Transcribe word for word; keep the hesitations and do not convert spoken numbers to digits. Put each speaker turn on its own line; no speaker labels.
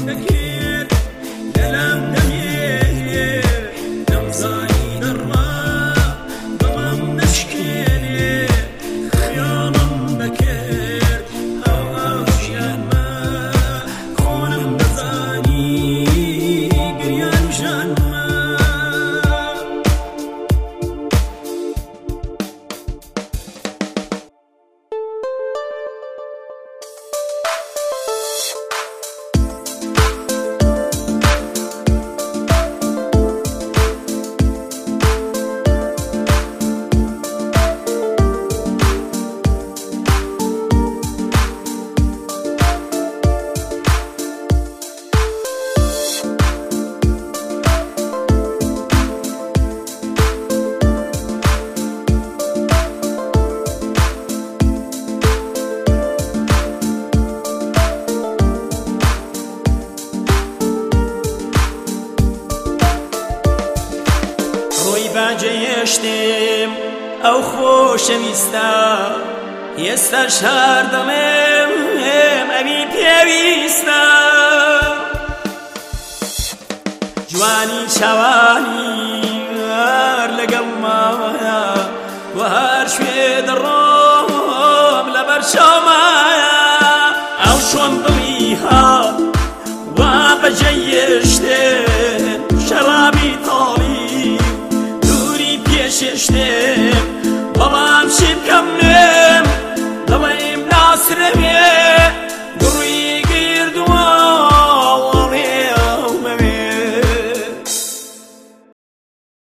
جێشتێم ئەو خۆشەویستە ئێستا شاردەڵێم ئەوی پێویستە جوانی چاوانی هەر لەگەڵ ماوەیە و هەر شوێ دەڕۆم لەبەر چاومایە ئەو چۆن دڵی هات وا بەجێشتێم شەرابی تاڵی ششتم بابام شب